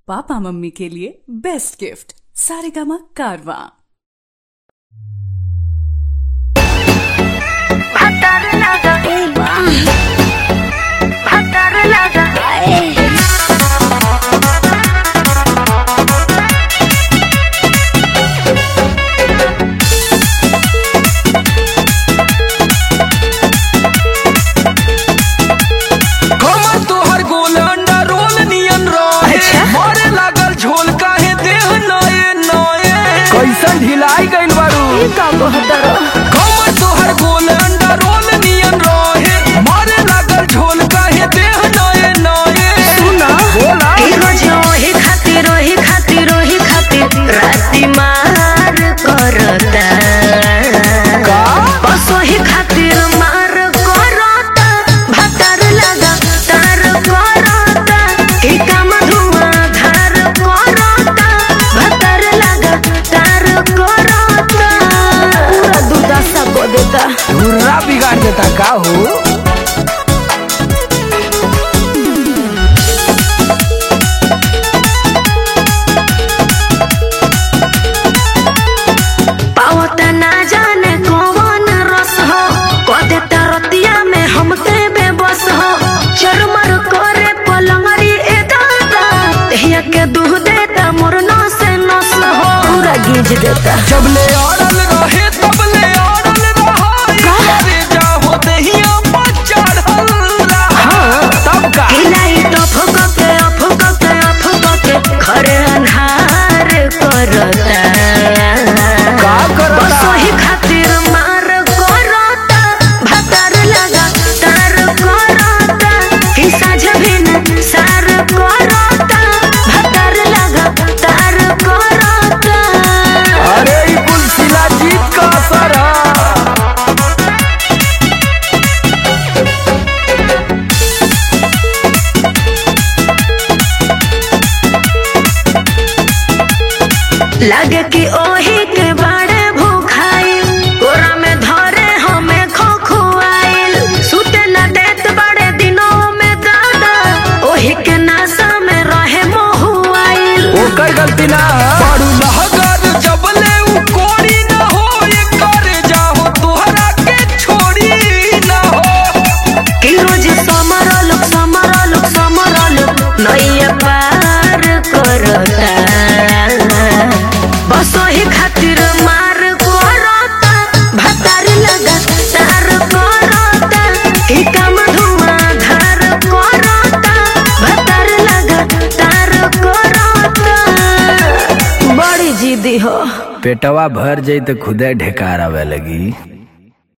Papa mummy के लिए best gift Saregama कारवां। कैसन ढिलाई गइल बारू कमर तोहर गोल अंडा रोल नियन रहे मारे लागल झोल काहे देह नए नए सुना बोला रोही खातिर राती मार करता का बसोही खातिर मार करता भतर लगा तार करता ई काम धुआं धार करता भतर लगा तार करता पूरा दूधा सब देता धुर्रा बिगाड़ देता का हो पावता ना जाने कौन रस हो कदे तरतिया में हम ते बेबस हो चरमर करे पलंगरी ए दादा तहिया के दूध देता मोर नस नस हो पूरा गीज देता जब ले आड़ल रहे तब ले आड़ल रहा करे जाओ दहिया पर चढ़ल रहा तब का हिलाई टफ के खरे अन्हार करता का करता बसोही खातिर मार करता भतर लगा तार करता ही साझ बिन सार करता भतर लगा तार करता अरे ई कुल शिलाजीत का असर लगे कि ओही के बाड़े भूखाइल कोरा में धरे हमें खोखुआइल सुते न देत बड़े दिनों में दादा ओही के नासा में रहे मोहुआइल ओकर गलती ना बड़ू लहगर जब ले उ कोड़ी ना हो ये करे जाओ तोहरा के छोड़ी ना हो कि रोज समरल नैया पार करता बसोही खातिर मार करता भतर लगा तार करता ई काम धुआं धार करता भतर लगा तार करता बड़ी जिद्दी हो पेटवा भर जाई तो खुदे ढेकार आवे लगी।